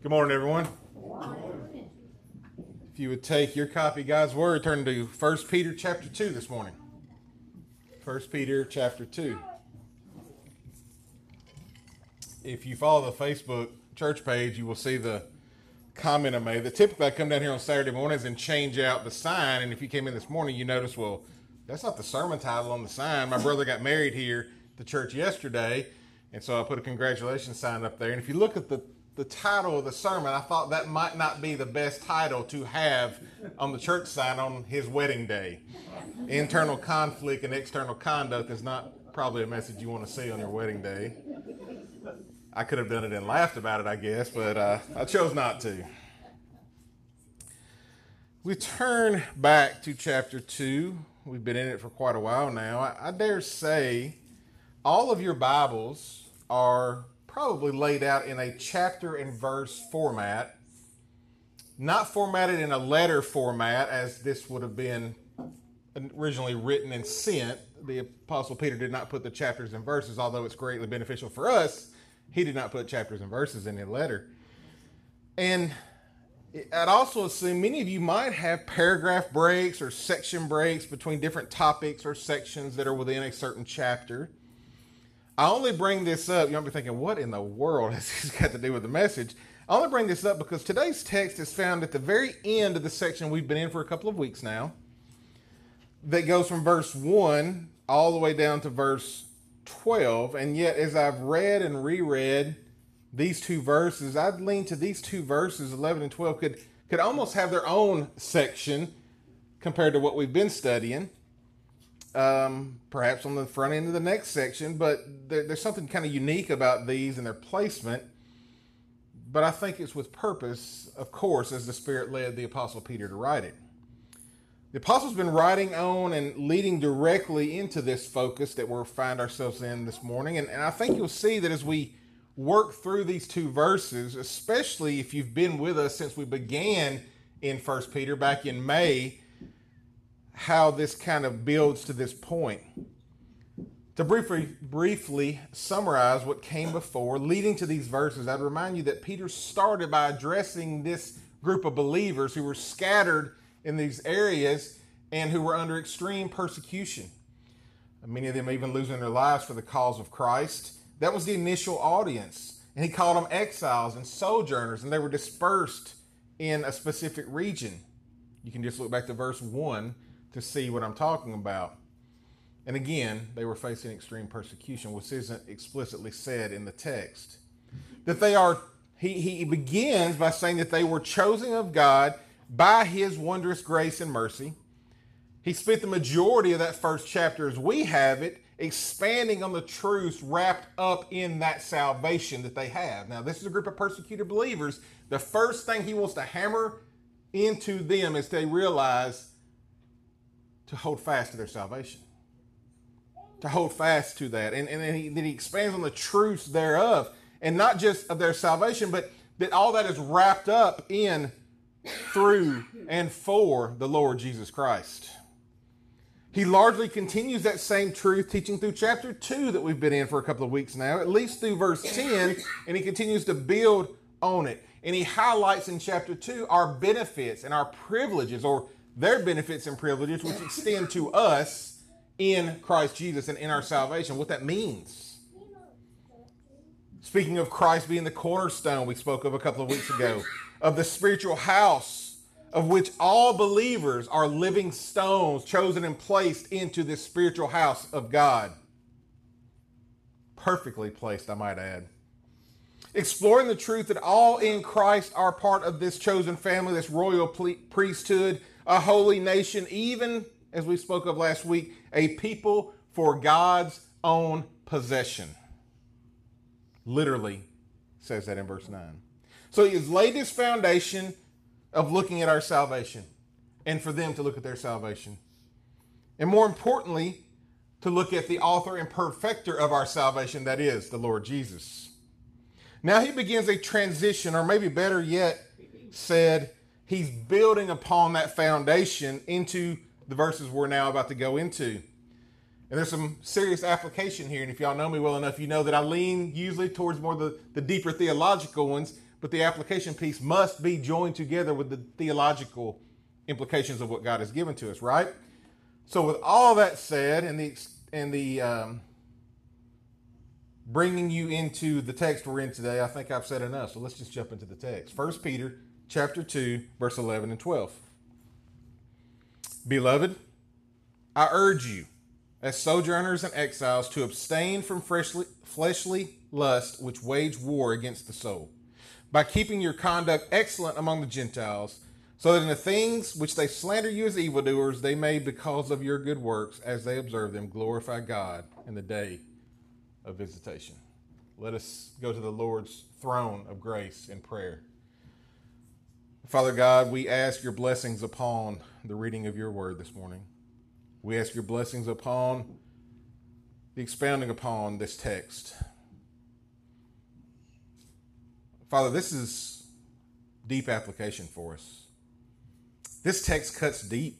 Good morning, everyone. If you would take your copy of God's Word, turn to 1 Peter chapter 2 this morning. 1 Peter chapter 2. If you follow the Facebook church page, you will see the comment I made that typically I come down here on Saturday mornings and change out the sign. And if you came in this morning, you notice, well, that's not the sermon title on the sign. My brother got married here at the church yesterday, and so I put a congratulations sign up there. And if you look at the title of the sermon, I thought that might not be the best title to have on the church sign on his wedding day. Internal conflict and external conduct is not probably a message you want to see on your wedding day. I could have done it and laughed about it, I guess, but I chose not to. We turn back to chapter 2. We've been in it for quite a while now. I dare say all of your Bibles are probably laid out in a chapter and verse format, not formatted in a letter format as this would have been originally written and sent. The Apostle Peter did not put the chapters and verses, although it's greatly beneficial for us. He did not put chapters and verses in the letter. And I'd also assume many of you might have paragraph breaks or section breaks between different topics or sections that are within a certain chapter. I only bring this up, you might be thinking, what in the world has this got to do with the message? I only bring this up because today's text is found at the very end of the section we've been in for a couple of weeks now, that goes from verse 1 all the way down to verse 12. And yet, as I've read and reread these two verses, I'd lean to these two verses, 11 and 12, could almost have their own section compared to what we've been studying. Perhaps on the front end of the next section, but there's something kind of unique about these and their placement. But I think it's with purpose, of course, as the Spirit led the Apostle Peter to write it. The Apostle's been writing on and leading directly into this focus that we'll find ourselves in this morning. And I think you'll see that as we work through these two verses, especially if you've been with us since we began in 1 Peter back in May, how this kind of builds to this point. To briefly summarize what came before, leading to these verses, I'd remind you that Peter started by addressing this group of believers who were scattered in these areas and who were under extreme persecution. Many of them even losing their lives for the cause of Christ. That was the initial audience. And he called them exiles and sojourners, and they were dispersed in a specific region. You can just look back to verse 1 to see what I'm talking about. And again, they were facing extreme persecution, which isn't explicitly said in the text. That they are, he begins by saying that they were chosen of God by his wondrous grace and mercy. He spent the majority of that first chapter as we have it, expanding on the truths wrapped up in that salvation that they have. Now, this is a group of persecuted believers. The first thing he wants to hammer into them is they realize to hold fast to their salvation. To hold fast to that. And then he expands on the truths thereof. And not just of their salvation, but that all that is wrapped up in, through, and for the Lord Jesus Christ. He largely continues that same truth teaching through chapter 2 that we've been in for a couple of weeks now, at least through verse 10, and he continues to build on it. And he highlights in chapter 2 our benefits and our privileges, or their benefits and privileges, which extend to us in Christ Jesus and in our salvation, what that means. Speaking of Christ being the cornerstone we spoke of a couple of weeks ago, of the spiritual house of which all believers are living stones chosen and placed into this spiritual house of God. Perfectly placed, I might add. Exploring the truth that all in Christ are part of this chosen family, this royal priesthood, a holy nation, even, as we spoke of last week, a people for God's own possession. Literally says that in verse 9. So he has laid this foundation of looking at our salvation and for them to look at their salvation. And more importantly, to look at the author and perfecter of our salvation, that is the Lord Jesus. Now he begins a transition, or maybe better yet said, he's building upon that foundation into the verses we're now about to go into. And there's some serious application here. And if y'all know me well enough, you know that I lean usually towards more the deeper theological ones. but the application piece must be joined together with the theological implications of what God has given to us, right? So with all that said, and the bringing you into the text we're in today, I think I've said enough. So let's just jump into the text. 1 Peter chapter 2, verse 11 and 12. Beloved, I urge you, as sojourners and exiles, to abstain from fleshly lust which wage war against the soul, by keeping your conduct excellent among the Gentiles, so that in the things which they slander you as evildoers, they may, because of your good works, as they observe them, glorify God in the day of visitation. Let us go to the Lord's throne of grace in prayer. Father God, we ask your blessings upon the reading of your word this morning. We ask your blessings upon the expounding upon this text. Father, this is deep application for us. This text cuts deep.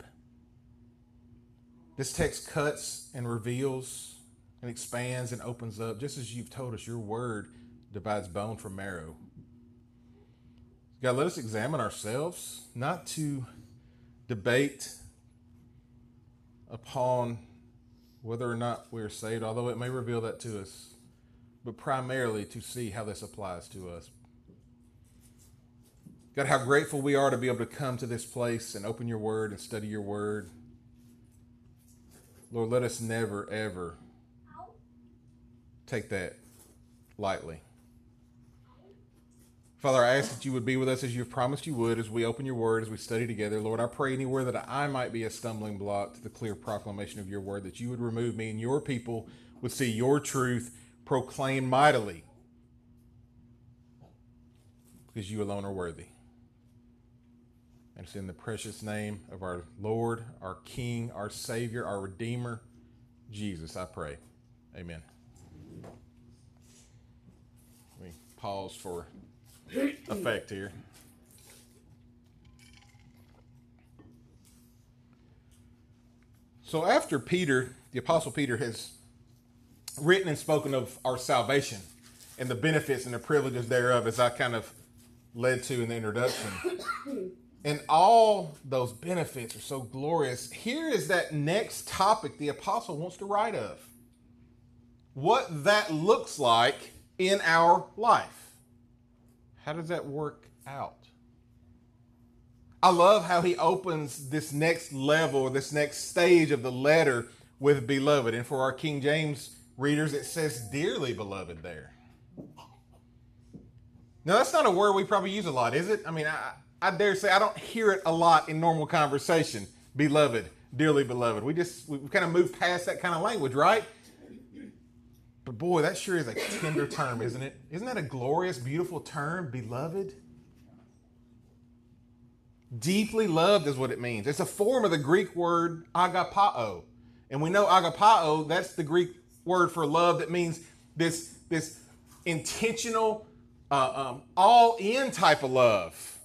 This text cuts and reveals and expands and opens up, just as you've told us, your word divides bone from marrow. God, let us examine ourselves, not to debate upon whether or not we're saved, although it may reveal that to us, but primarily to see how this applies to us. God, how grateful we are to be able to come to this place and open your word and study your word. Lord, let us never, ever take that lightly. Father, I ask that you would be with us as you've promised you would as we open your word, as we study together. Lord, I pray anywhere that I might be a stumbling block to the clear proclamation of your word, that you would remove me and your people would see your truth proclaimed mightily, because you alone are worthy. And it's in the precious name of our Lord, our King, our Savior, our Redeemer, Jesus, I pray. Amen. Let me pause for effect here. So after Peter, the Apostle Peter, has written and spoken of our salvation and the benefits and the privileges thereof, as I kind of led to in the introduction, and all those benefits are so glorious, here is that next topic the apostle wants to write of. What that looks like in our life. How does that work out? I love how he opens this next level, this next stage of the letter with beloved. And for our King James readers, it says dearly beloved there. Now, that's not a word we probably use a lot, is it? I mean, I dare say I don't hear it a lot in normal conversation. Beloved, dearly beloved. We kind of move past that kind of language, right? But boy, that sure is a tender term, isn't it? Isn't that a glorious, beautiful term, beloved? Deeply loved is what it means. It's a form of the Greek word agapao. And we know agapao, that's the Greek word for love that means this intentional, all-in type of love.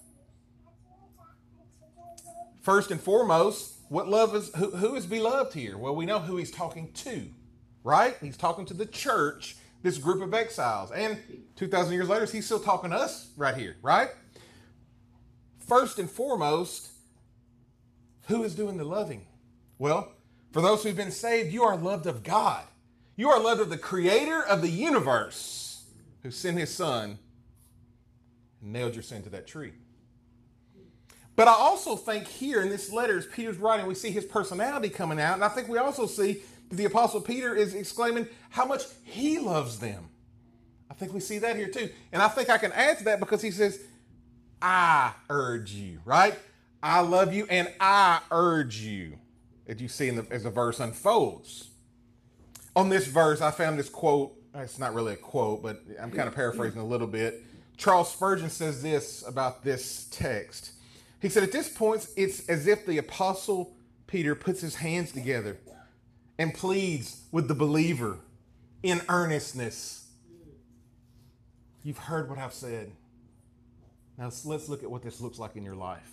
First and foremost, what love is? Who is beloved here? Well, we know who he's talking to, right? He's talking to the church, this group of exiles. And 2,000 years later, he's still talking to us right here, right? First and foremost, who is doing the loving? Well, for those who've been saved, you are loved of God. You are loved of the creator of the universe, who sent his son and nailed your sin to that tree. But I also think here in this letter, as Peter's writing, we see his personality coming out. And I think we also see that the Apostle Peter is exclaiming how much he loves them. I think we see that here too. And I think I can add to that because he says, I urge you, right? I love you and I urge you. As you see as the verse unfolds. On this verse, I found this quote. It's not really a quote, but I'm kind of paraphrasing a little bit. Charles Spurgeon says this about this text. He said, at this point, it's as if the Apostle Peter puts his hands together and pleads with the believer in earnestness. You've heard what I've said. Now let's look at what this looks like in your life.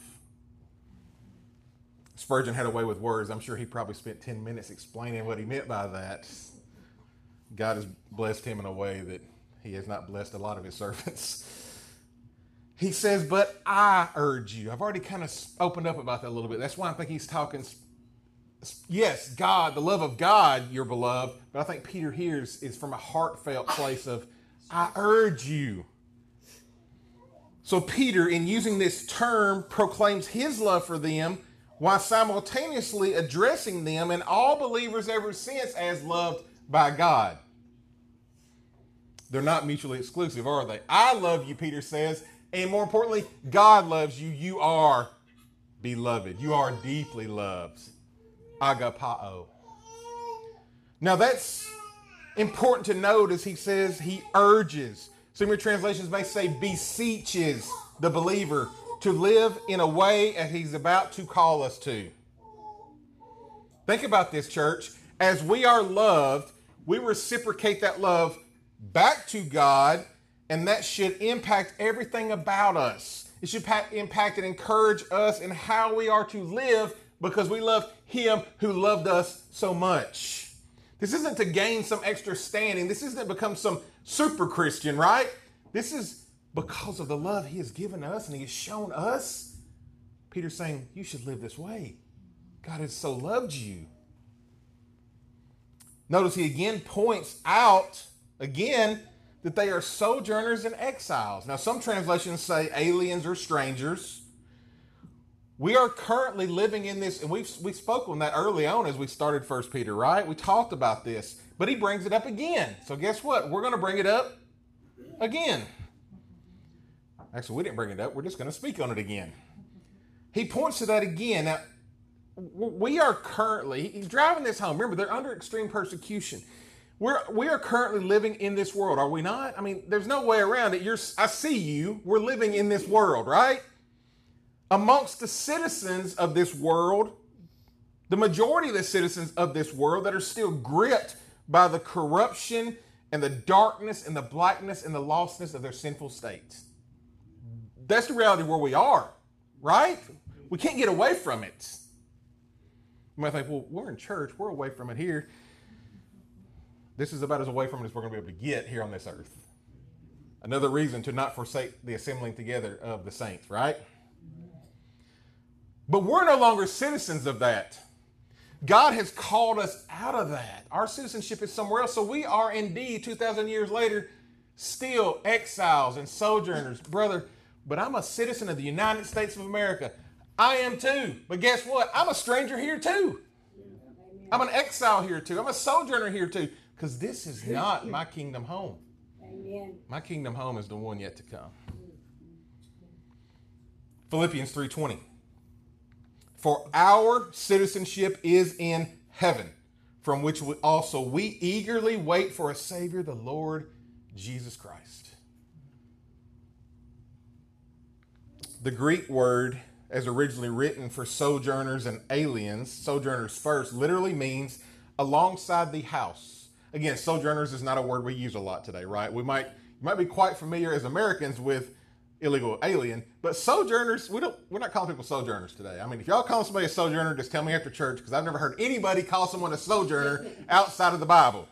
Spurgeon had a way with words. I'm sure he probably spent 10 minutes explaining what he meant by that. God has blessed him in a way that he has not blessed a lot of his servants. He says, but I urge you. I've already kind of opened up about that a little bit. That's why I think he's talking, yes, God, the love of God, you're beloved. But I think Peter here is from a heartfelt place of, I urge you. So Peter, in using this term, proclaims his love for them while simultaneously addressing them and all believers ever since as loved by God. They're not mutually exclusive, are they? I love you, Peter says. And more importantly, God loves you. You are beloved. You are deeply loved. Agapao. Now that's important to note as he says he urges. Some of your translations may say beseeches the believer to live in a way as he's about to call us to. Think about this, church. As we are loved, we reciprocate that love back to God, and that should impact everything about us. It should impact and encourage us in how we are to live because we love him who loved us so much. This isn't to gain some extra standing. This isn't to become some super Christian, right? This is because of the love he has given us and he has shown us. Peter's saying, you should live this way. God has so loved you. Notice he again points out, that they are sojourners and exiles. Now, some translations say aliens or strangers. We are currently living in this, and we spoke on that early on as we started 1 Peter, right? We talked about this, but he brings it up again. So guess what? We're going to bring it up again. Actually, we didn't bring it up. We're just going to speak on it again. He points to that again. Now, we are currently, he's driving this home. Remember, they're under extreme persecution. We are currently living in this world, are we not? I mean, there's no way around it. I see you. We're living in this world, right? Amongst the citizens of this world, the majority of the citizens of this world that are still gripped by the corruption and the darkness and the blackness and the lostness of their sinful states. That's the reality where we are, right? We can't get away from it. You might think, well, we're in church. We're away from it here. This is about as away from it as we're going to be able to get here on this earth. Another reason to not forsake the assembling together of the saints, right? But we're no longer citizens of that. God has called us out of that. Our citizenship is somewhere else. So we are indeed, 2,000 years later, still exiles and sojourners. Brother, but I'm a citizen of the United States of America. I am too. But guess what? I'm a stranger here too. I'm an exile here too. I'm a sojourner here too. Because this is not my kingdom home. Amen. My kingdom home is the one yet to come. Philippians 3:20. For our citizenship is in heaven, from which we eagerly wait for a Savior, the Lord Jesus Christ. The Greek word, as originally written for sojourners and aliens, sojourners first, literally means alongside the house. Again, sojourners is not a word we use a lot today, right? You might be quite familiar as Americans with illegal alien, but sojourners, we're not calling people sojourners today. I mean, if y'all call somebody a sojourner, just tell me after church, because I've never heard anybody call someone a sojourner outside of the Bible.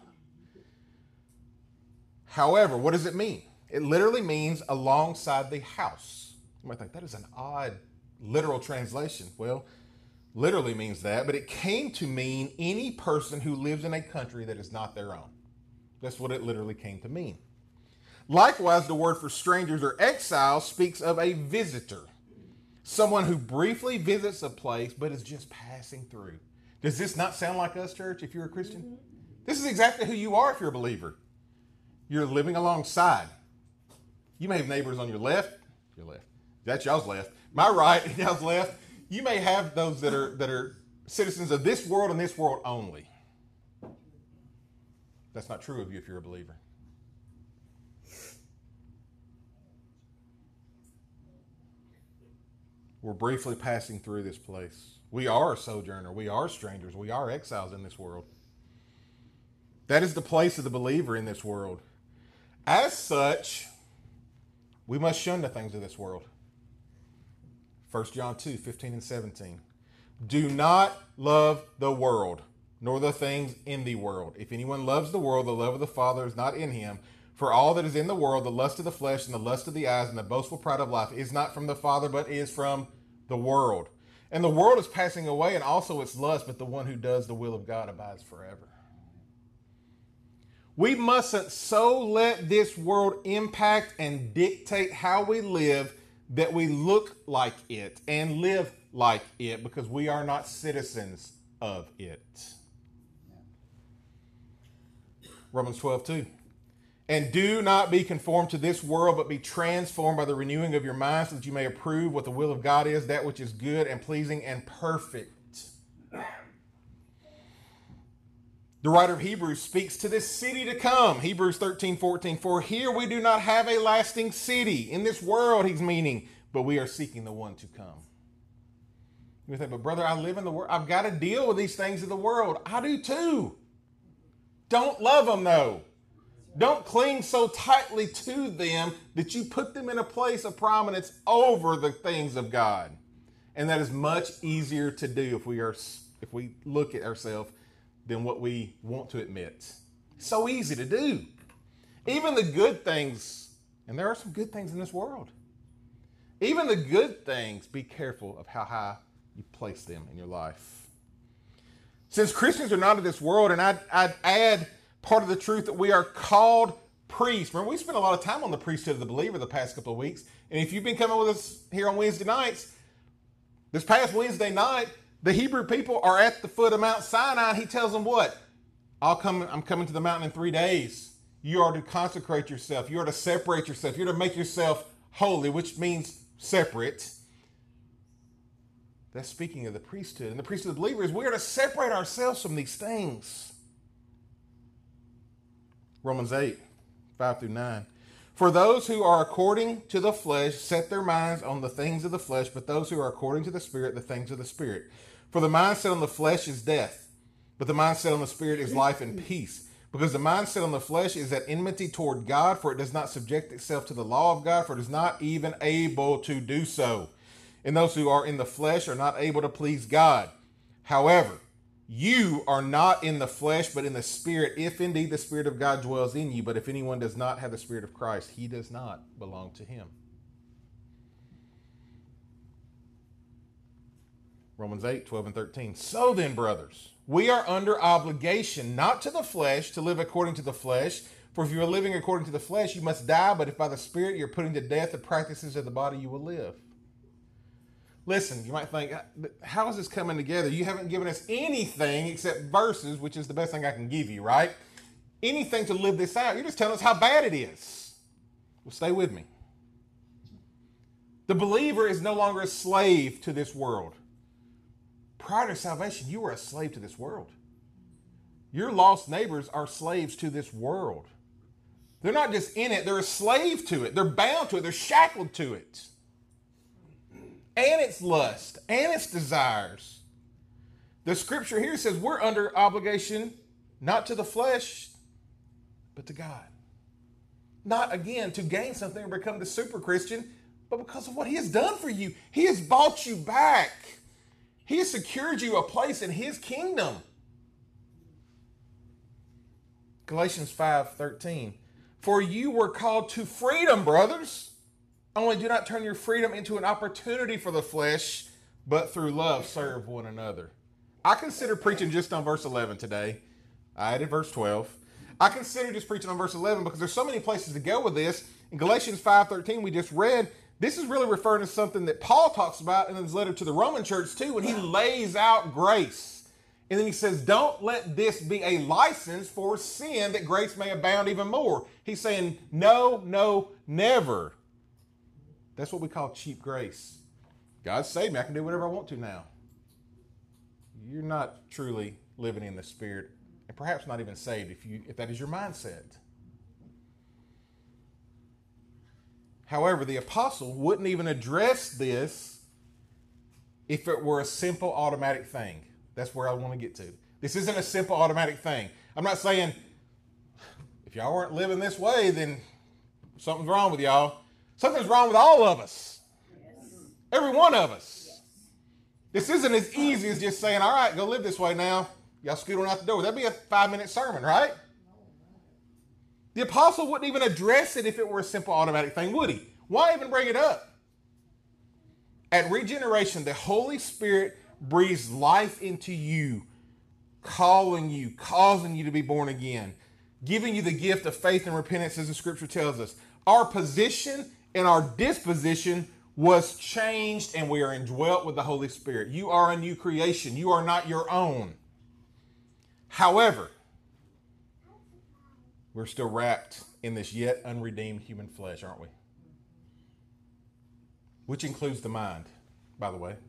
However, what does it mean? It literally means alongside the house. You might think that is an odd literal translation. Well, literally means that, but it came to mean any person who lives in a country that is not their own. That's what it literally came to mean. Likewise, the word for strangers or exiles speaks of a visitor, someone who briefly visits a place but is just passing through. Does this not sound like us, church, if you're a Christian? Mm-hmm. This is exactly who you are if you're a believer. You're living alongside. You may have neighbors on your left. That's y'all's left. My right and y'all's left. You may have those that are citizens of this world and this world only. That's not true of you if you're a believer. We're briefly passing through this place. We are a sojourner. We are strangers. We are exiles in this world. That is the place of the believer in this world. As such, we must shun the things of this world. 1 John 2, 15 and 17. Do not love the world, nor the things in the world. If anyone loves the world, the love of the Father is not in him. For all that is in the world, the lust of the flesh and the lust of the eyes and the boastful pride of life is not from the Father, but is from the world. And the world is passing away and also its lust, but the one who does the will of God abides forever. We mustn't so let this world impact and dictate how we live that we look like it and live like it, because we are not citizens of it. Romans 12:2. And do not be conformed to this world, but be transformed by the renewing of your mind, so that you may approve what the will of God is, that which is good and pleasing and perfect. The writer of Hebrews speaks to this city to come. Hebrews 13:14. For here we do not have a lasting city. In this world, he's meaning, but we are seeking the one to come. You think, but brother, I live in the world. I've got to deal with these things of the world. I do too. Don't love them though. Don't cling so tightly to them that you put them in a place of prominence over the things of God. And that is much easier to do if we look at ourselves than what we want to admit. So easy to do. Even the good things, and there are some good things in this world. Even the good things, be careful of how high you place them in your life. Since Christians are not of this world, and I'd add part of the truth that we are called priests. Remember, we spent a lot of time on the priesthood of the believer the past couple of weeks. And if you've been coming with us here on Wednesday nights, this past Wednesday night, the Hebrew people are at the foot of Mount Sinai. He tells them what? I'm coming to the mountain in 3 days. You are to consecrate yourself. You are to separate yourself. You're to make yourself holy, which means separate. That's speaking of the priesthood. And the priesthood of the believer is we are to separate ourselves from these things. Romans 8:5-9. For those who are according to the flesh set their minds on the things of the flesh, but those who are according to the Spirit, the things of the Spirit. For the mindset on the flesh is death, but the mindset on the Spirit is life and peace. Because the mindset on the flesh is at enmity toward God, for it does not subject itself to the law of God, for it is not even able to do so. And those who are in the flesh are not able to please God. However, you are not in the flesh, but in the Spirit, if indeed the Spirit of God dwells in you. But if anyone does not have the Spirit of Christ, he does not belong to him. Romans 8:12-13. So then, brothers, we are under obligation, not to the flesh, to live according to the flesh. For if you are living according to the flesh, you must die. But if by the Spirit you're putting to death the practices of the body, you will live. Listen, you might think, how is this coming together? You haven't given us anything except verses, which is the best thing I can give you, right? Anything to live this out. You're just telling us how bad it is. Well, stay with me. The believer is no longer a slave to this world. Prior to salvation, you were a slave to this world. Your lost neighbors are slaves to this world. They're not just in it, they're a slave to it. They're bound to it. They're shackled to it. And its lust, and its desires. The scripture here says we're under obligation, not to the flesh, but to God. Not, again, to gain something or become the super Christian, but because of what he has done for you. He has bought you back. He has secured you a place in his kingdom. Galatians 5:13. For you were called to freedom, brothers. Only do not turn your freedom into an opportunity for the flesh, but through love serve one another. I consider preaching just on verse 11 today. I added verse 12. I consider just preaching on verse 11 because there's so many places to go with this. In Galatians 5:13 we just read, this is really referring to something that Paul talks about in his letter to the Roman church too, when he lays out grace. And then he says, don't let this be a license for sin that grace may abound even more. He's saying, no, no, never. That's what we call cheap grace. God saved me. I can do whatever I want to now. You're not truly living in the Spirit, and perhaps not even saved if that is your mindset. However, the apostle wouldn't even address this if it were a simple automatic thing. That's where I want to get to. This isn't a simple automatic thing. I'm not saying if y'all weren't living this way, then something's wrong with y'all. Something's wrong with all of us. Yes. Every one of us. Yes. This isn't as easy as just saying, all right, go live this way now. Y'all scoot on out the door. That'd be a 5-minute sermon, right? The apostle wouldn't even address it if it were a simple automatic thing, would he? Why even bring it up? At regeneration, the Holy Spirit breathes life into you, calling you, causing you to be born again, giving you the gift of faith and repentance, as the scripture tells us. Our position and our disposition was changed, and we are indwelt with the Holy Spirit. You are a new creation. You are not your own. However, we're still wrapped in this yet unredeemed human flesh, aren't we? Which includes the mind, by the way.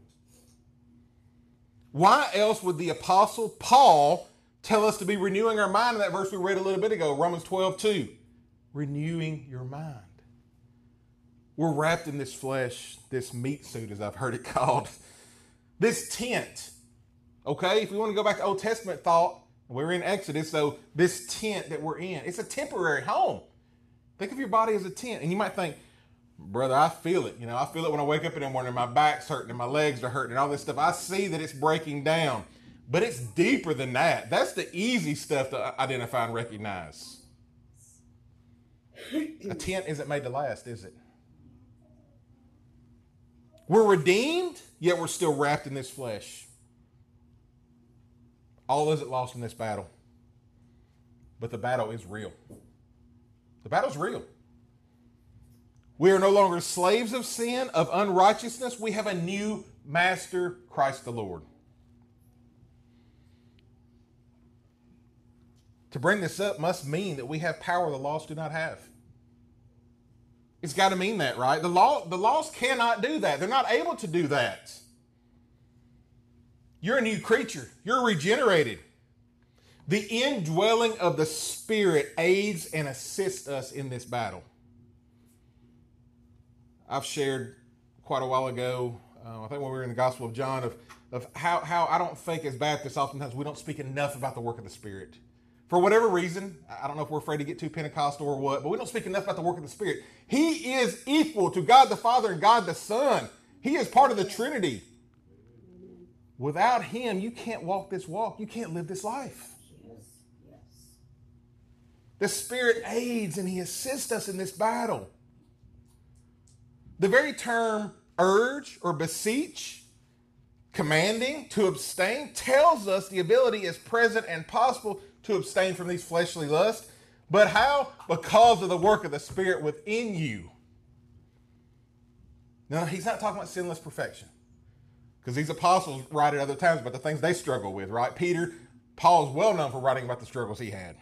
Why else would the apostle Paul tell us to be renewing our mind in that verse we read a little bit ago, Romans 12:2? Renewing your mind. We're wrapped in this flesh, this meat suit, as I've heard it called. This tent. Okay, if we want to go back to Old Testament thought, we're in Exodus, so this tent that we're in, it's a temporary home. Think of your body as a tent. And you might think, brother, I feel it. I feel it when I wake up in the morning, my back's hurting and my legs are hurting and all this stuff. I see that it's breaking down. But it's deeper than that. That's the easy stuff to identify and recognize. A tent isn't made to last, is it? We're redeemed, yet we're still wrapped in this flesh. All isn't lost in this battle. But the battle is real. The battle's real. We are no longer slaves of sin, of unrighteousness. We have a new master, Christ the Lord. To bring this up must mean that we have power the lost do not have. It's got to mean that, right? The lost cannot do that. They're not able to do that. You're a new creature. You're regenerated. The indwelling of the Spirit aids and assists us in this battle. I've shared quite a while ago, I think when we were in the Gospel of John, of how I don't think as Baptists oftentimes we don't speak enough about the work of the Spirit. For whatever reason, I don't know if we're afraid to get too Pentecostal or what, but we don't speak enough about the work of the Spirit. He is equal to God the Father and God the Son. He is part of the Trinity. Without Him, you can't walk this walk. You can't live this life. The Spirit aids and He assists us in this battle. The very term urge or beseech, commanding, to abstain, tells us the ability is present and possible to abstain from these fleshly lusts. But how? Because of the work of the Spirit within you. Now, he's not talking about sinless perfection. Because these apostles write at other times about the things they struggle with, right? Paul is well known for writing about the struggles he had.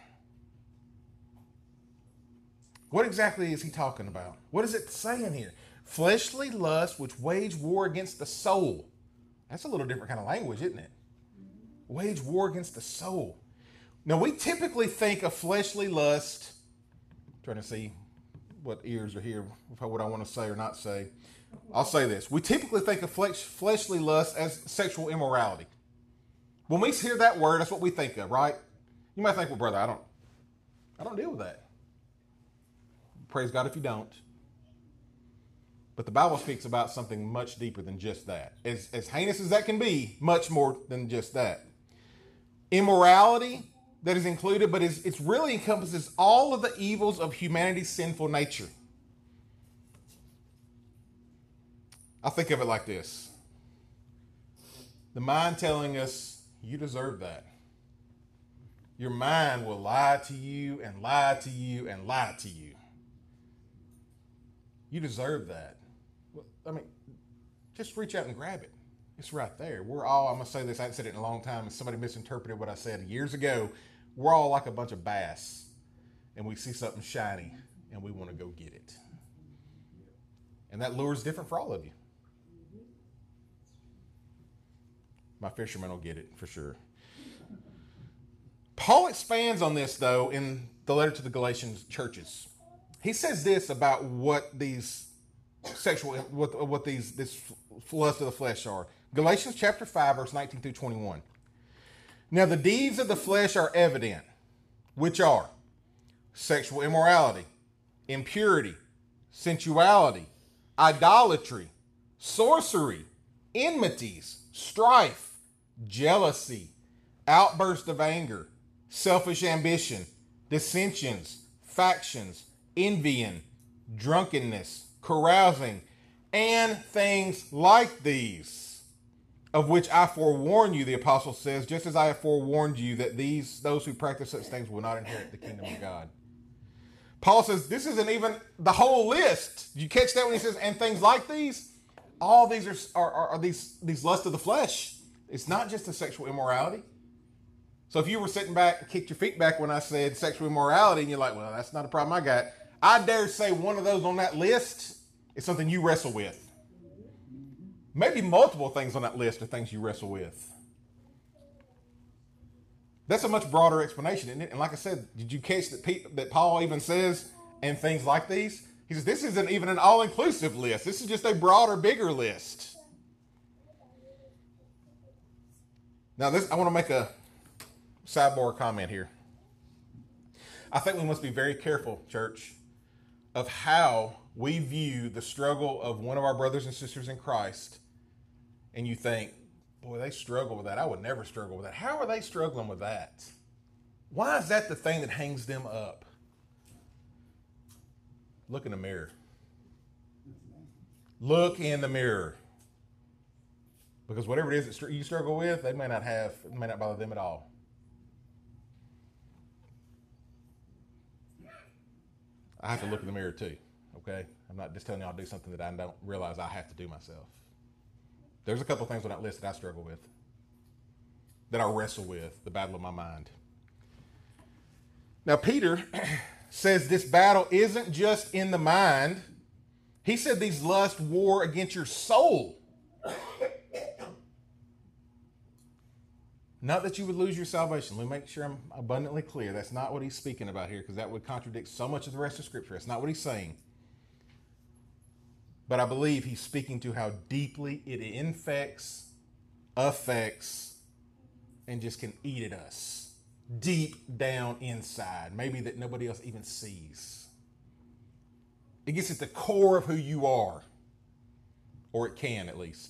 What exactly is he talking about? What is it saying here? Fleshly lust which wage war against the soul. That's a little different kind of language, isn't it? Wage war against the soul. Now, we typically think of fleshly lust, I'm trying to see what ears are here, what I want to say or not say. I'll say this. We typically think of fleshly lust as sexual immorality. When we hear that word, that's what we think of, right? You might think, well, brother, I don't deal with that. Praise God if you don't. But the Bible speaks about something much deeper than just that. As heinous as that can be, much more than just that. Immorality that is included, but it really encompasses all of the evils of humanity's sinful nature. I think of it like this. The mind telling us, you deserve that. Your mind will lie to you and lie to you and lie to you. You deserve that. I mean, just reach out and grab it. It's right there. I'm going to say this, I haven't said it in a long time, and somebody misinterpreted what I said years ago. We're all like a bunch of bass, and we see something shiny, and we want to go get it. And that lure is different for all of you. My fishermen will get it for sure. Paul expands on this, though, in the letter to the Galatian churches. He says this about what these this lust of the flesh are. Galatians chapter 5, verse 19 through 21. Now the deeds of the flesh are evident, which are sexual immorality, impurity, sensuality, idolatry, sorcery, enmities, strife, jealousy, outburst of anger, selfish ambition, dissensions, factions, envying, drunkenness, carousing, and things like these, of which I forewarn you, the apostle says, just as I have forewarned you that those who practice such things will not inherit the kingdom of God. Paul says this isn't even the whole list. Did you catch that when he says, and things like these? All these are these lusts of the flesh. It's not just the sexual immorality. So if you were sitting back and kicked your feet back when I said sexual immorality, and you're like, well, that's not a problem I got, I dare say one of those on that list is something you wrestle with. Maybe multiple things on that list are things you wrestle with. That's a much broader explanation, isn't it? And like I said, did you catch that Paul even says, and things like these? He says, this isn't even an all-inclusive list. This is just a broader, bigger list. Now, I want to make a sidebar comment here. I think we must be very careful, church, of how we view the struggle of one of our brothers and sisters in Christ. And you think, boy, they struggle with that. I would never struggle with that. How are they struggling with that? Why is that the thing that hangs them up? Look in the mirror. Look in the mirror. Because whatever it is that you struggle with, it may not bother them at all. I have to look in the mirror too, okay? I'm not just telling y'all to do something that I don't realize I have to do myself. There's a couple of things on that list that I struggle with, that I wrestle with, the battle of my mind. Now, Peter says this battle isn't just in the mind. He said these lusts war against your soul. Not that you would lose your salvation. Let me make sure I'm abundantly clear. That's not what he's speaking about here, because that would contradict so much of the rest of Scripture. That's not what he's saying. But I believe he's speaking to how deeply it infects, affects, and just can eat at us. Deep down inside. Maybe that nobody else even sees. It gets at the core of who you are. Or it can, at least.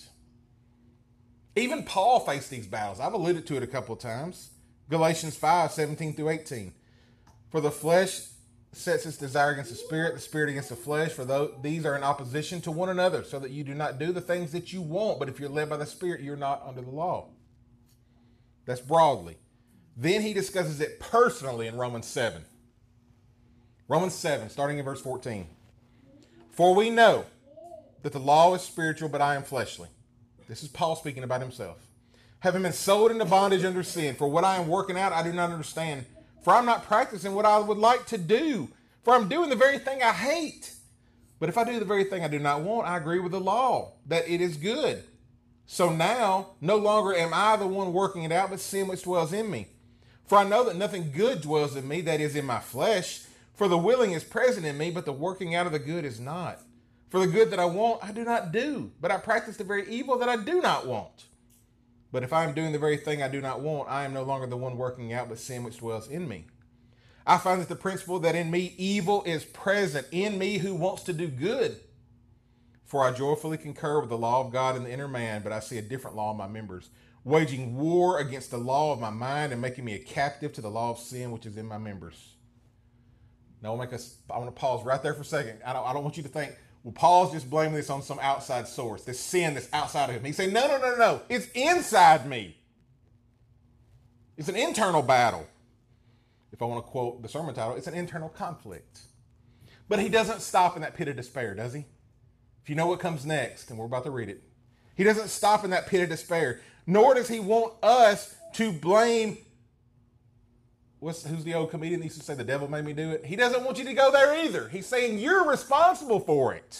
Even Paul faced these battles. I've alluded to it a couple of times. Galatians 5:17-18. For the flesh sets its desire against the spirit against the flesh. For these are in opposition to one another, so that you do not do the things that you want. But if you're led by the Spirit, you're not under the law. That's broadly. Then he discusses it personally in Romans 7. Romans 7, starting in verse 14. For we know that the law is spiritual, but I am fleshly. This is Paul speaking about himself. Having been sold into bondage under sin, for what I am working out, I do not understand. For I'm not practicing what I would like to do. For I'm doing the very thing I hate. But if I do the very thing I do not want, I agree with the law, that it is good. So now, no longer am I the one working it out, but sin which dwells in me. For I know that nothing good dwells in me, that is in my flesh. For the willing is present in me, but the working out of the good is not. For the good that I want, I do not do, but I practice the very evil that I do not want. But if I am doing the very thing I do not want, I am no longer the one working out, but sin which dwells in me. I find that the principle that in me evil is present, in me who wants to do good. For I joyfully concur with the law of God in the inner man, but I see a different law in my members, waging war against the law of my mind and making me a captive to the law of sin which is in my members. Now I want to pause right there for a second. I don't want you to think, well, Paul's just blaming this on some outside source, this sin that's outside of him. He's saying, no. It's inside me. It's an internal battle. If I want to quote the sermon title, it's an internal conflict. But he doesn't stop in that pit of despair, does he? If you know what comes next, and we're about to read it, he doesn't stop in that pit of despair, nor does he want us to blame. Who's the old comedian that used to say, the devil made me do it? He doesn't want you to go there either. He's saying you're responsible for it.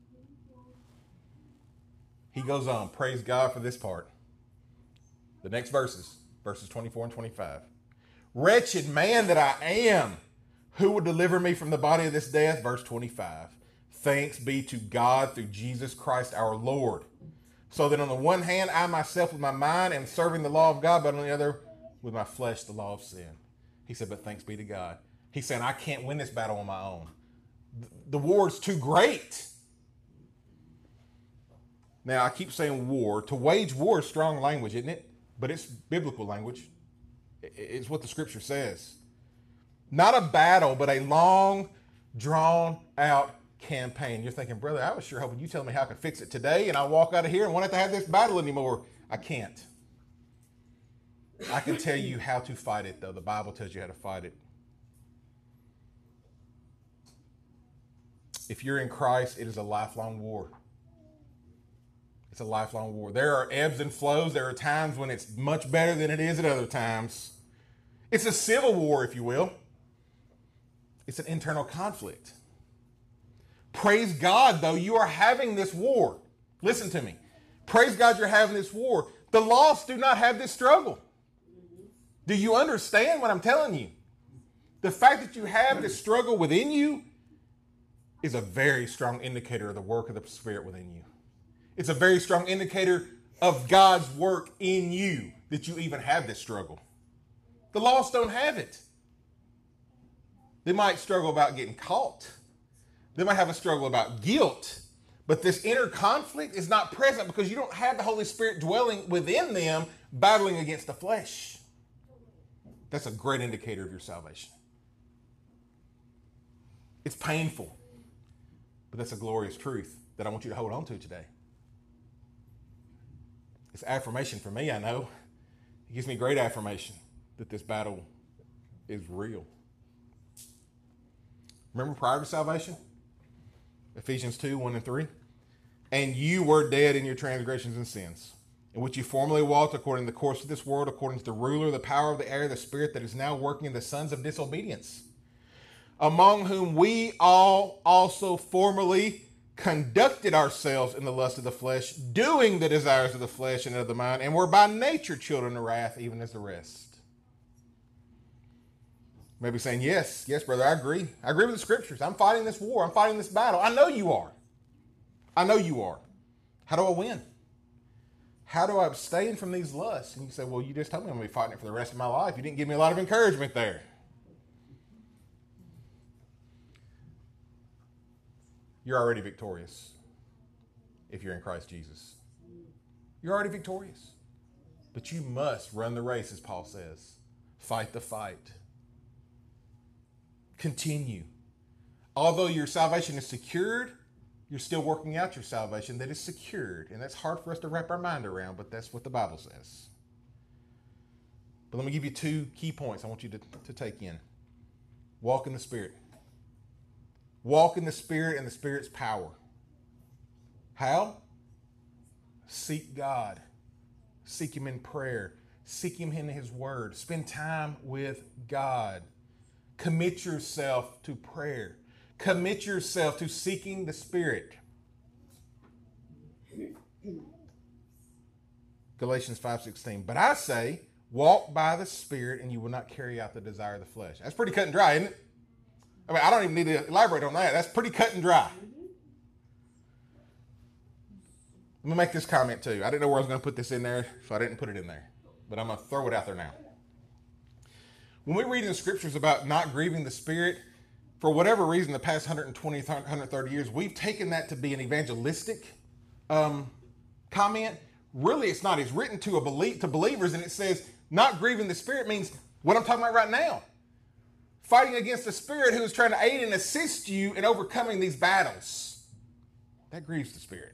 He goes on, praise God for this part. The next verses 24 and 25. Wretched man that I am, who will deliver me from the body of this death? Verse 25. Thanks be to God through Jesus Christ our Lord. So that on the one hand, I myself with my mind am serving the law of God, but on the other, with my flesh, the law of sin. He said, but thanks be to God. He's saying, I can't win this battle on my own. The war is too great. Now, I keep saying war. To wage war is strong language, isn't it? But it's biblical language. It's what the scripture says. Not a battle, but a long, drawn-out campaign. You're thinking, brother, I was sure hoping you tell me how I could fix it today, and I walk out of here and won't have to have this battle anymore. I can't. I can tell you how to fight it, though. The Bible tells you how to fight it. If you're in Christ, it is a lifelong war. It's a lifelong war. There are ebbs and flows. There are times when it's much better than it is at other times. It's a civil war, if you will. It's an internal conflict. Praise God, though, you are having this war. Listen to me. Praise God you're having this war. The lost do not have this struggle. Do you understand what I'm telling you? The fact that you have this struggle within you is a very strong indicator of the work of the Spirit within you. It's a very strong indicator of God's work in you that you even have this struggle. The lost don't have it. They might struggle about getting caught. They might have a struggle about guilt. But this inner conflict is not present because you don't have the Holy Spirit dwelling within them, battling against the flesh. That's a great indicator of your salvation. It's painful, but that's a glorious truth that I want you to hold on to today. It's affirmation for me, I know. It gives me great affirmation that this battle is real. Remember prior to salvation? Ephesians 2, 1 and 3. And you were dead in your transgressions and sins, in which you formerly walked according to the course of this world, according to the ruler, the power of the air, the spirit that is now working in the sons of disobedience, among whom we all also formerly conducted ourselves in the lust of the flesh, doing the desires of the flesh and of the mind, and were by nature children of wrath, even as the rest. Maybe saying, yes, brother, I agree. I agree with the scriptures. I'm fighting this war. I'm fighting this battle. I know you are. I know you are. How do I win? How do I abstain from these lusts? And you say, well, you just told me I'm going to be fighting it for the rest of my life. You didn't give me a lot of encouragement there. You're already victorious if you're in Christ Jesus. You're already victorious. But you must run the race, as Paul says. Fight the fight. Continue. Although your salvation is secured, you're still working out your salvation that is secured. And that's hard for us to wrap our mind around, but that's what the Bible says. But let me give you 2 key points I want you to take in. Walk in the Spirit. Walk in the Spirit and the Spirit's power. How? Seek God. Seek Him in prayer. Seek Him in His Word. Spend time with God. Commit yourself to prayer. Commit yourself to seeking the Spirit. Galatians 5:16. But I say, walk by the Spirit and you will not carry out the desire of the flesh. That's pretty cut and dry, isn't it? I mean, I don't even need to elaborate on that. That's pretty cut and dry. Let me make this comment too. I didn't know where I was going to put this in there, so I didn't put it in there. But I'm going to throw it out there now. When we read in the scriptures about not grieving the Spirit, for whatever reason, the past 120, 130 years, we've taken that to be an evangelistic comment. Really, it's not. It's written to believers, and it says not grieving the Spirit means what I'm talking about right now. Fighting against the Spirit who is trying to aid and assist you in overcoming these battles. That grieves the Spirit.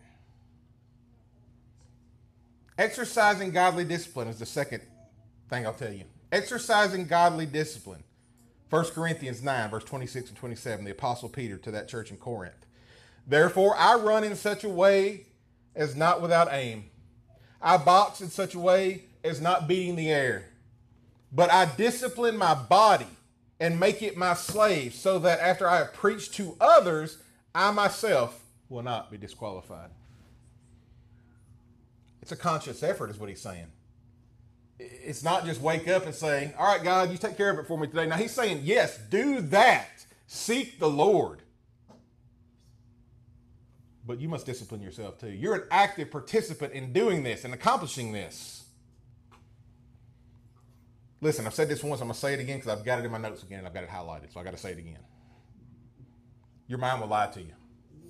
Exercising godly discipline is the second thing I'll tell you. Exercising godly discipline. 1 Corinthians 9, verse 26 and 27, the Apostle Peter to that church in Corinth. Therefore, I run in such a way as not without aim. I box in such a way as not beating the air. But I discipline my body and make it my slave, so that after I have preached to others, I myself will not be disqualified. It's a conscious effort, is what he's saying. It's not just wake up and say, all right, God, you take care of it for me today. Now, he's saying, yes, do that. Seek the Lord. But you must discipline yourself too. You're an active participant in doing this and accomplishing this. Listen, I've said this once. I'm going to say it again because I've got it in my notes again and I've got it highlighted. So I got to say it again. Your mind will lie to you.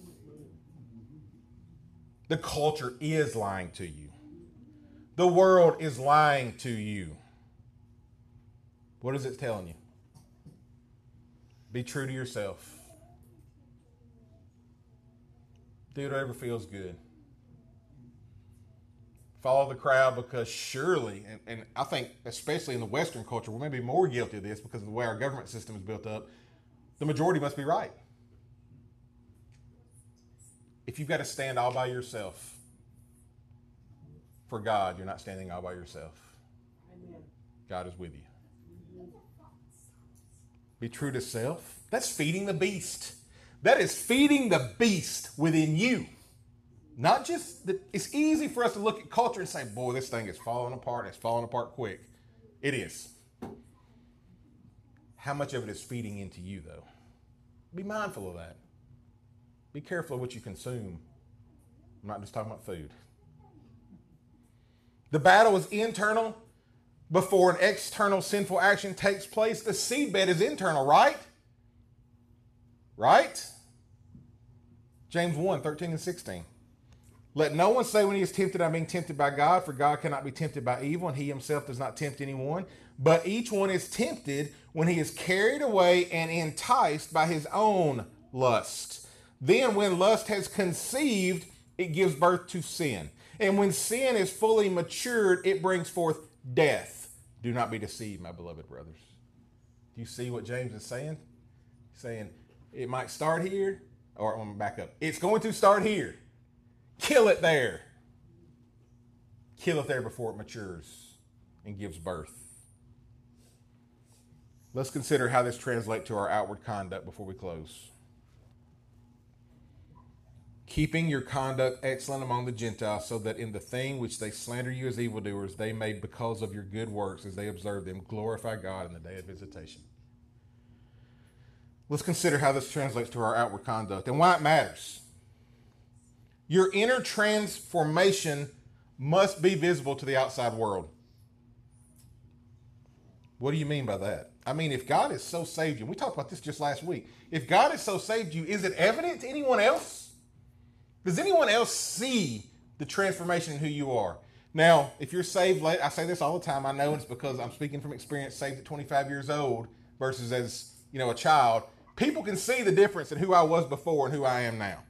The culture is lying to you. The world is lying to you. What is it telling you? Be true to yourself. Do whatever feels good. Follow the crowd, because surely, and I think especially in the Western culture, we may be more guilty of this because of the way our government system is built up, the majority must be right. If you've got to stand all by yourself for God, you're not standing all by yourself. Amen. God is with you. Be true to self. That's feeding the beast. That is feeding the beast within you. Not just that. It's easy for us to look at culture and say, boy, this thing is falling apart. It's falling apart quick. It is. How much of it is feeding into you, though? Be mindful of that. Be careful of what you consume. I'm not just talking about food. The battle is internal before an external sinful action takes place. The seedbed is internal, right? Right? James 1, 13 and 16. Let no one say when he is tempted, I'm being tempted by God, for God cannot be tempted by evil, and he himself does not tempt anyone. But each one is tempted when he is carried away and enticed by his own lust. Then when lust has conceived, it gives birth to sin. And when sin is fully matured, it brings forth death. Do not be deceived, my beloved brothers. Do you see what James is saying? He's saying it might start here, or I'm going to back up. It's going to start here. Kill it there. Kill it there before it matures and gives birth. Let's consider how this translates to our outward conduct before we close. Keeping your conduct excellent among the Gentiles, so that in the thing which they slander you as evildoers, they may, because of your good works, as they observe them, glorify God in the day of visitation. Let's consider how this translates to our outward conduct and why it matters. Your inner transformation must be visible to the outside world. What do you mean by that? I mean, if God has so saved you, and we talked about this just last week, if God has so saved you, is it evident to anyone else? Does anyone else see the transformation in who you are? Now, if you're saved late, I say this all the time, I know it's because I'm speaking from experience, saved at 25 years old versus as, a child. People can see the difference in who I was before and who I am now.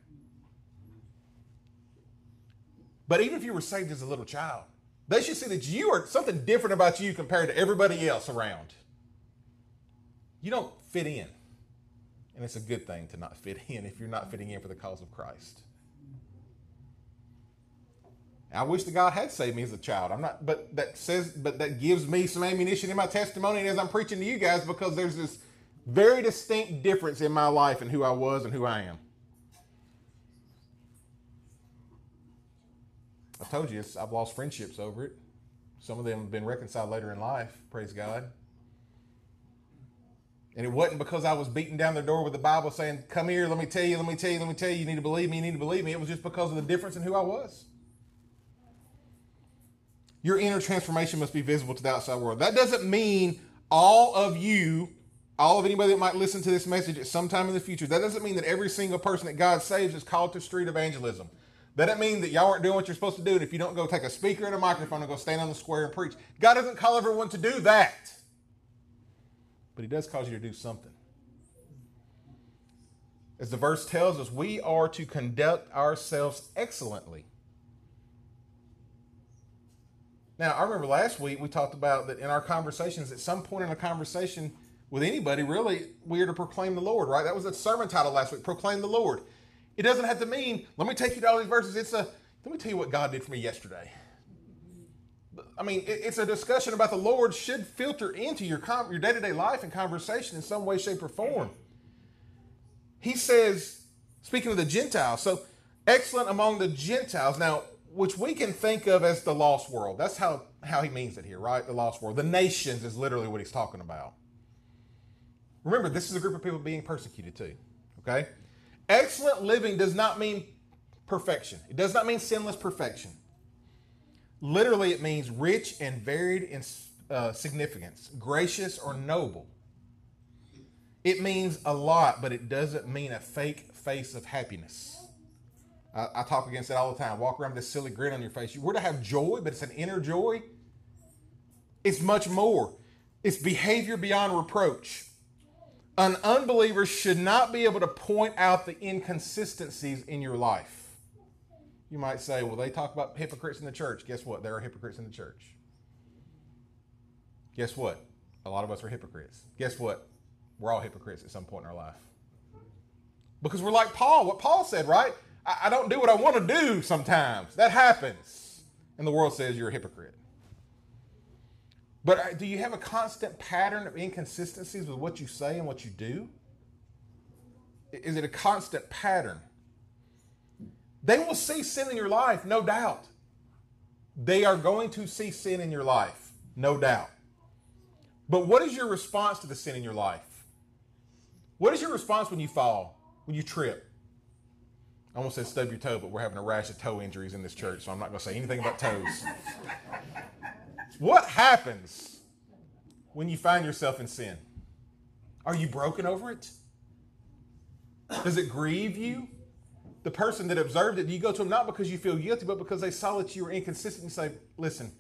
But even if you were saved as a little child, they should see that you are something different about you compared to everybody else around. You don't fit in. And it's a good thing to not fit in if you're not fitting in for the cause of Christ. I wish that God had saved me as a child. But that gives me some ammunition in my testimony as I'm preaching to you guys, because there's this very distinct difference in my life and who I was and who I am. I told you, I've lost friendships over it. Some of them have been reconciled later in life, praise God. And it wasn't because I was beating down their door with the Bible saying, come here, let me tell you, you need to believe me, you need to believe me. It was just because of the difference in who I was. Your inner transformation must be visible to the outside world. That doesn't mean all of anybody that might listen to this message at some time in the future, that doesn't mean that every single person that God saves is called to street evangelism. That doesn't mean that y'all aren't doing what you're supposed to do. And if you don't go take a speaker and a microphone and go stand on the square and preach, God doesn't call everyone to do that. But he does cause you to do something. As the verse tells us, we are to conduct ourselves excellently. Now, I remember last week we talked about that in our conversations, at some point in a conversation with anybody, really, we are to proclaim the Lord, right? That was the sermon title last week, Proclaim the Lord. It doesn't have to mean, let me take you to all these verses. Let me tell you what God did for me yesterday. I mean, it's a discussion about the Lord should filter into your day-to-day life and conversation in some way, shape, or form. He says, speaking of the Gentiles, so excellent among the Gentiles. Now, which we can think of as the lost world. That's how he means it here, right? The lost world. The nations is literally what he's talking about. Remember, this is a group of people being persecuted too, okay? Excellent living does not mean perfection. It does not mean sinless perfection. Literally, it means rich and varied in significance, gracious or noble. It means a lot, but it doesn't mean a fake face of happiness. I talk against that all the time. Walk around with this silly grin on your face. We're to have joy, but it's an inner joy. It's much more. It's behavior beyond reproach. An unbeliever should not be able to point out the inconsistencies in your life. You might say, well, they talk about hypocrites in the church. Guess what? There are hypocrites in the church. Guess what? A lot of us are hypocrites. Guess what? We're all hypocrites at some point in our life. Because we're like Paul, what Paul said, right? I don't do what I want to do sometimes. That happens. And the world says you're a hypocrite. But do you have a constant pattern of inconsistencies with what you say and what you do? Is it a constant pattern? They will see sin in your life, no doubt. They are going to see sin in your life, no doubt. But what is your response to the sin in your life? What is your response when you fall, when you trip? I almost said stub your toe, but we're having a rash of toe injuries in this church, so I'm not going to say anything about toes. What happens when you find yourself in sin? Are you broken over it? Does it grieve you? The person that observed it, do you go to them not because you feel guilty, but because they saw that you were inconsistent and say, listen,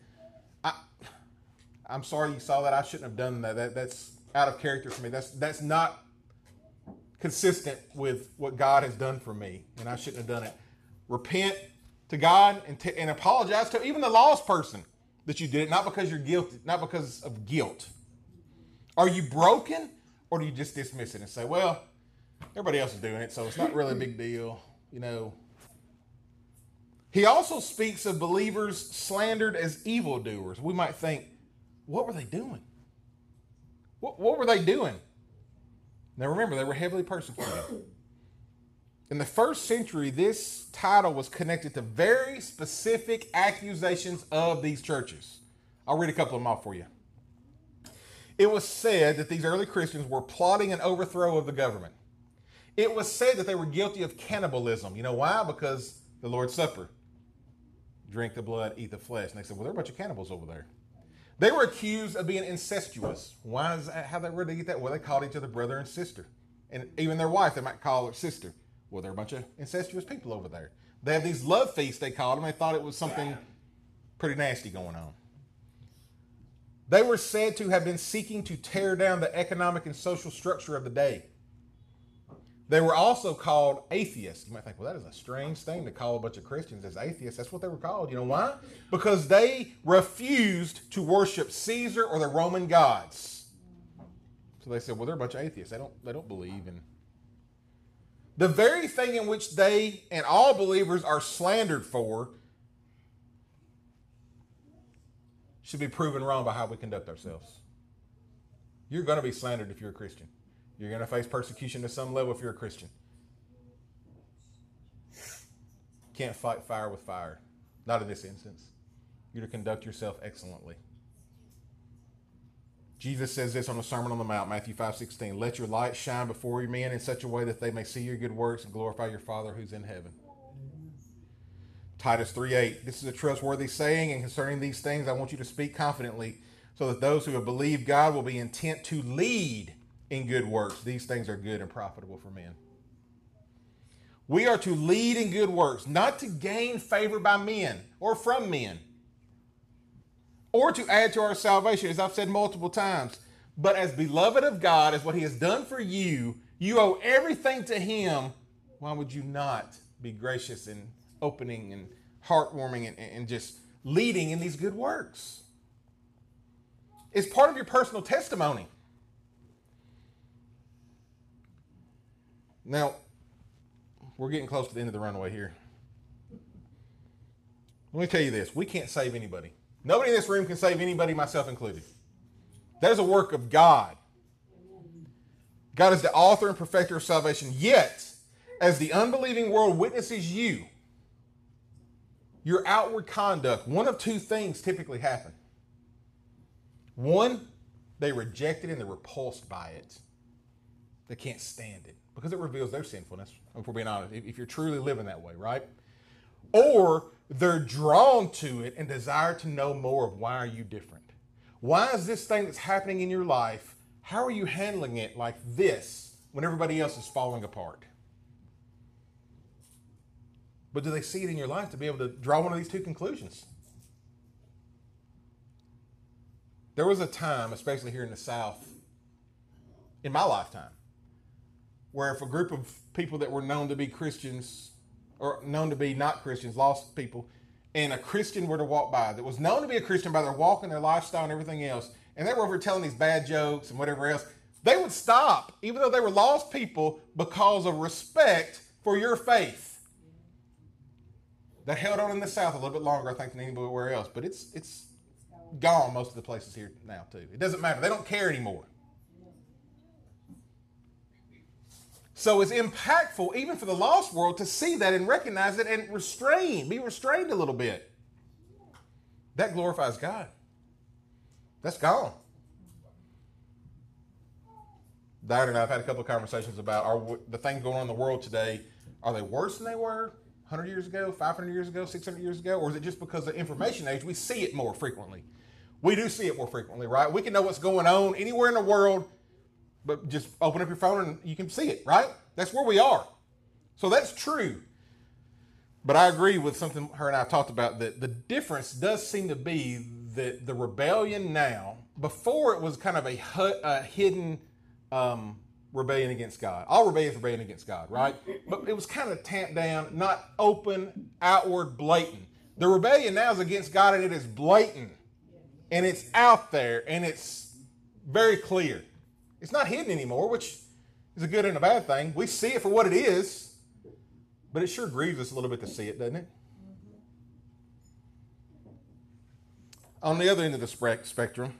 I'm sorry you saw that. I shouldn't have done that. That's out of character for me. That's not consistent with what God has done for me, and I shouldn't have done it. Repent to God and apologize to even the lost person that you did it, not because you're guilty, not because of guilt. Are you broken, or do you just dismiss it and say, well, everybody else is doing it, so it's not really a big deal, you know? He also speaks of believers slandered as evildoers. We might think, what were they doing? What were they doing? Now remember, they were heavily persecuted. In the first century, this title was connected to very specific accusations of these churches. I'll read a couple of them off for you. It was said that these early Christians were plotting an overthrow of the government. It was said that they were guilty of cannibalism. You know why? Because the Lord's Supper. Drink the blood, eat the flesh. And they said, well, there are a bunch of cannibals over there. They were accused of being incestuous. Why is that? Where did they get that? Well, they called each other brother and sister. And even their wife, they might call her sister. Well, there are a bunch of incestuous people over there. They have these love feasts, they called them. They thought it was something pretty nasty going on. They were said to have been seeking to tear down the economic and social structure of the day. They were also called atheists. You might think, well, that is a strange thing to call a bunch of Christians as atheists. That's what they were called. You know why? Because they refused to worship Caesar or the Roman gods. So they said, well, they're a bunch of atheists. They don't believe in. The very thing in which they and all believers are slandered for should be proven wrong by how we conduct ourselves. You're going to be slandered if you're a Christian. You're going to face persecution to some level if you're a Christian. Can't fight fire with fire. Not in this instance. You're to conduct yourself excellently. Jesus says this on the Sermon on the Mount, Matthew 5:16. Let your light shine before your men in such a way that they may see your good works and glorify your Father who's in heaven. Titus 3:8. This is a trustworthy saying, and concerning these things I want you to speak confidently, so that those who have believed God will be intent to lead in good works. These things are good and profitable for men. We are to lead in good works, not to gain favor by men or from men, or to add to our salvation, as I've said multiple times. But as beloved of God, as what he has done for you, you owe everything to him. Why would you not be gracious and opening and heartwarming and just leading in these good works? It's part of your personal testimony. Now, we're getting close to the end of the runway here. Let me tell you this. We can't save anybody. Nobody in this room can save anybody, myself included. That is a work of God. God is the author and perfecter of salvation. Yet, as the unbelieving world witnesses you, your outward conduct, one of two things typically happen. One, they reject it and they're repulsed by it. They can't stand it because it reveals their sinfulness, if we're being honest, if you're truly living that way, right? Or they're drawn to it and desire to know more of why are you different? Why is this thing that's happening in your life, how are you handling it like this when everybody else is falling apart? But do they see it in your life to be able to draw one of these two conclusions? There was a time, especially here in the South, in my lifetime, where if a group of people that were known to be Christians or known to be not Christians, lost people, and a Christian were to walk by that was known to be a Christian by their walk and their lifestyle and everything else, and they were over telling these bad jokes and whatever else, they would stop, even though they were lost people, because of respect for your faith. That held on in the South a little bit longer, I think, than anywhere else. But it's gone most of the places here now, too. It doesn't matter. They don't care anymore. So it's impactful, even for the lost world, to see that and recognize it and be restrained a little bit. That glorifies God. That's gone. Diane and I have had a couple of conversations about the things going on in the world today. Are they worse than they were 100 years ago, 500 years ago, 600 years ago? Or is it just because of the information age, we see it more frequently? We do see it more frequently, right? We can know what's going on anywhere in the world, but just open up your phone and you can see it, right? That's where we are. So that's true. But I agree with something her and I talked about, that the difference does seem to be that the rebellion now, before it was kind of a hidden rebellion against God. All rebellion is rebellion against God, right? But it was kind of tamped down, not open, outward, blatant. The rebellion now is against God, and it is blatant. And it's out there, and it's very clear. It's not hidden anymore, which is a good and a bad thing. We see it for what it is, but it sure grieves us a little bit to see it, doesn't it? On the other end of the spectrum,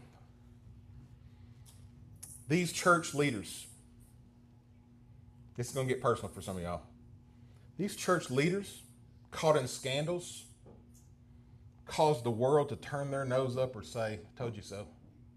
these church leaders, this is going to get personal for some of y'all. These church leaders caught in scandals caused the world to turn their nose up or say, "I told you so."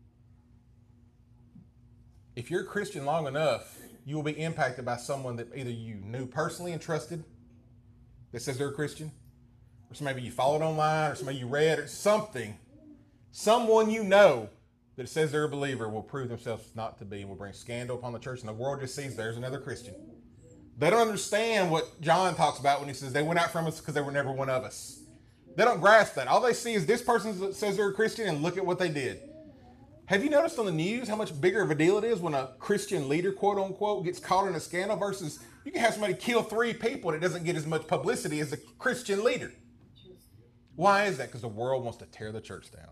If you're a Christian long enough, you will be impacted by someone that either you knew personally and trusted that says they're a Christian, or somebody you followed online, or somebody you read, or something. Someone you know that says they're a believer will prove themselves not to be and will bring scandal upon the church, and the world just sees there's another Christian. They don't understand what John talks about when he says they went out from us because they were never one of us. They don't grasp that. All they see is this person says they're a Christian and look at what they did. Have you noticed on the news how much bigger of a deal it is when a Christian leader, quote unquote, gets caught in a scandal versus you can have somebody kill 3 people and it doesn't get as much publicity as a Christian leader? Why is that? Because the world wants to tear the church down.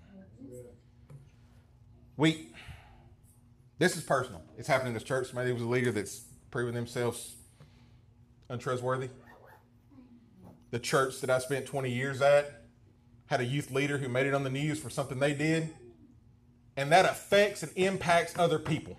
This is personal. It's happening in this church. Somebody was a leader that's proven themselves untrustworthy. The church that I spent 20 years at had a youth leader who made it on the news for something they did. And that affects and impacts other people.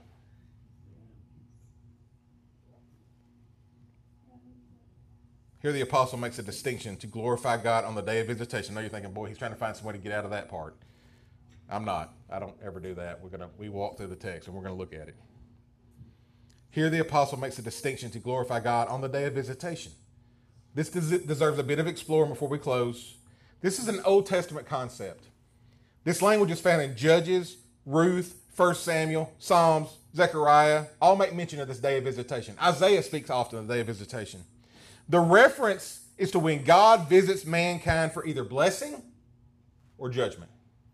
Here the apostle makes a distinction to glorify God on the day of visitation. I know you're thinking, boy, he's trying to find some way to get out of that part. I'm not. I don't ever do that. We walk through the text and we're going to look at it. Here the apostle makes a distinction to glorify God on the day of visitation. This deserves a bit of exploring before we close. This is an Old Testament concept. This language is found in Judges, Ruth, 1 Samuel, Psalms, Zechariah. All make mention of this day of visitation. Isaiah speaks often of the day of visitation. The reference is to when God visits mankind for either blessing or judgment.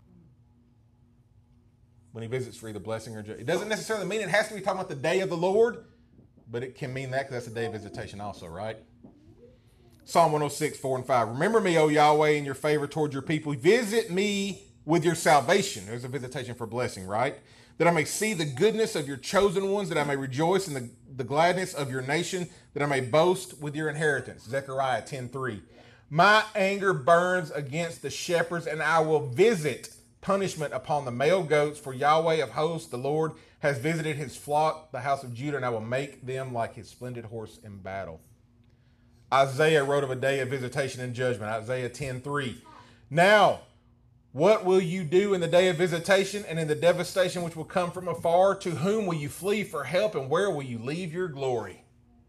When he visits for either blessing or judgment. It doesn't necessarily mean it has to be talking about the day of the Lord, but it can mean that because that's a day of visitation also, right? Psalm 106, 4 and 5. Remember me, O Yahweh, in your favor towards your people. Visit me with your salvation. There's a visitation for blessing, right? That I may see the goodness of your chosen ones, that I may rejoice in the gladness of your nation, that I may boast with your inheritance. Zechariah 10:3. My anger burns against the shepherds, and I will visit punishment upon the male goats, for Yahweh of hosts, the Lord, has visited his flock, the house of Judah, and I will make them like his splendid horse in battle. Isaiah wrote of a day of visitation and judgment. Isaiah 10:3. Now, what will you do in the day of visitation and in the devastation which will come from afar? To whom will you flee for help, and where will you leave your glory?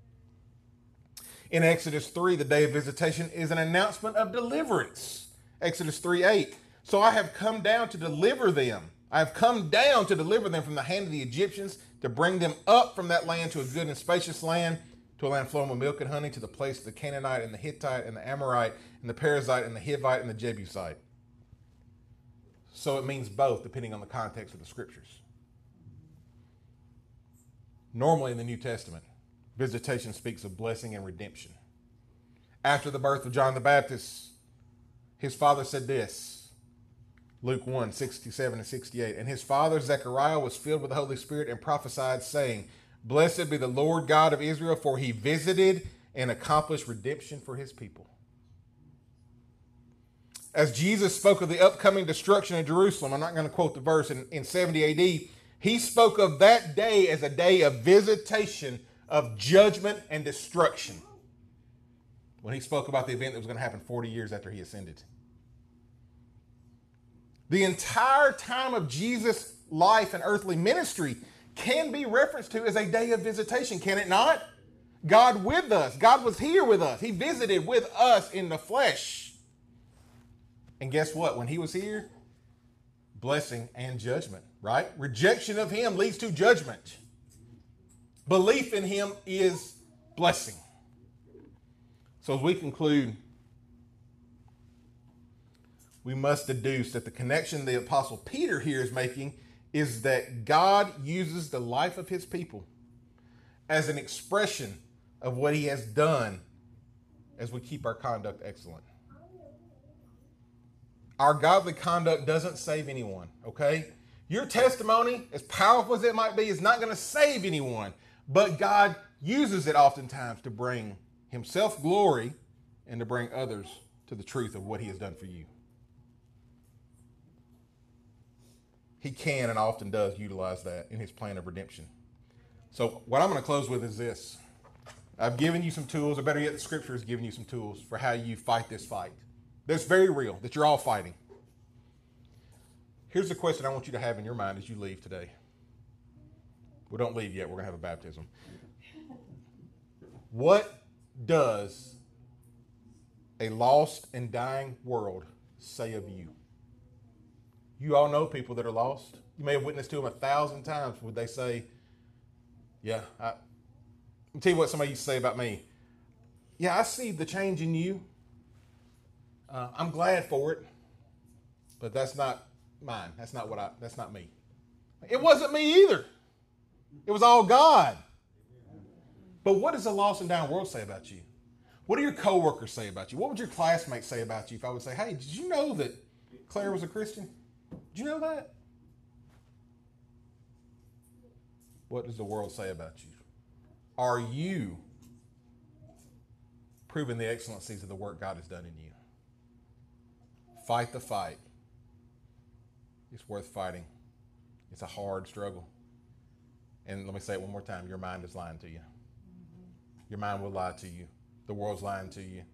In Exodus 3, the day of visitation is an announcement of deliverance. Exodus 3:8. So I have come down to deliver them. I have come down to deliver them from the hand of the Egyptians, to bring them up from that land to a good and spacious land, to a land flowing with milk and honey, to the place of the Canaanite and the Hittite and the Amorite and the Perizzite and the Hivite and the Jebusite. So it means both, depending on the context of the scriptures. Normally in the New Testament, Visitation speaks of blessing and redemption. After the birth of John the Baptist, his father said this, Luke 1, 67 and 68. And his father Zechariah was filled with the Holy Spirit and prophesied, saying, Blessed be the Lord God of Israel, for he visited and accomplished redemption for his people. As Jesus spoke of the upcoming destruction of Jerusalem, I'm not going to quote the verse, in 70 AD, he spoke of that day as a day of visitation, of judgment and destruction, when he spoke about the event that was going to happen 40 years after he ascended. The entire time of Jesus' life and earthly ministry can be referenced to as a day of visitation, can it not? God with us. God was here with us. He visited with us in the flesh. And guess what? When he was here, blessing and judgment, right? Rejection of him leads to judgment. Belief in him is blessing. So as we conclude, we must deduce that the connection the Apostle Peter here is making is that God uses the life of his people as an expression of what he has done as we keep our conduct excellent. Our godly conduct doesn't save anyone, okay? Your testimony, as powerful as it might be, is not going to save anyone. But God uses it oftentimes to bring himself glory and to bring others to the truth of what he has done for you. He can and often does utilize that in his plan of redemption. So what I'm going to close with is this. I've given you some tools, or better yet, the scripture has given you some tools for how you fight this fight. That's very real, that you're all fighting. Here's the question I want you to have in your mind as you leave today. We don't leave yet. We're going to have a baptism. What does a lost and dying world say of you? You all know people that are lost. You may have witnessed to them 1,000 times. Would they say, yeah, I'll tell you what somebody used to say about me. Yeah, I see the change in you. I'm glad for it, but that's not mine. That's not me. It wasn't me either. It was all God. But what does the lost and dying world say about you? What do your coworkers say about you? What would your classmates say about you if I would say, hey, did you know that Claire was a Christian? Did you know that? What does the world say about you? Are you proving the excellencies of the work God has done in you? Fight the fight. It's worth fighting. It's a hard struggle. And let me say it one more time. Your mind is lying to you. Your mind will lie to you. The world's lying to you.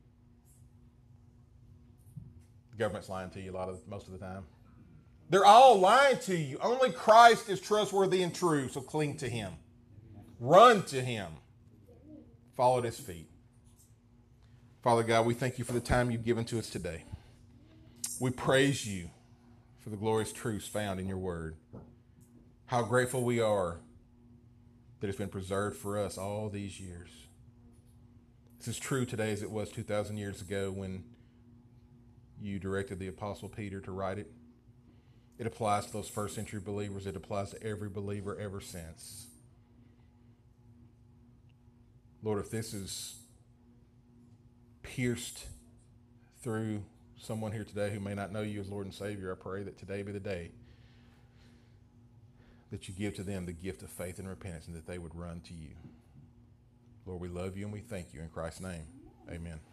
The government's lying to you most of the time. They're all lying to you. Only Christ is trustworthy and true, so cling to him. Run to him. Follow at his feet. Father God, we thank you for the time you've given to us today. We praise you for the glorious truths found in your word. How grateful we are that it's been preserved for us all these years. This is true today as it was 2,000 years ago when you directed the Apostle Peter to write it. It applies to those first century believers. It applies to every believer ever since. Lord, if this is pierced through someone here today who may not know you as Lord and Savior, I pray that today be the day that you give to them the gift of faith and repentance and that they would run to you. Lord, we love you and we thank you in Christ's name. Amen.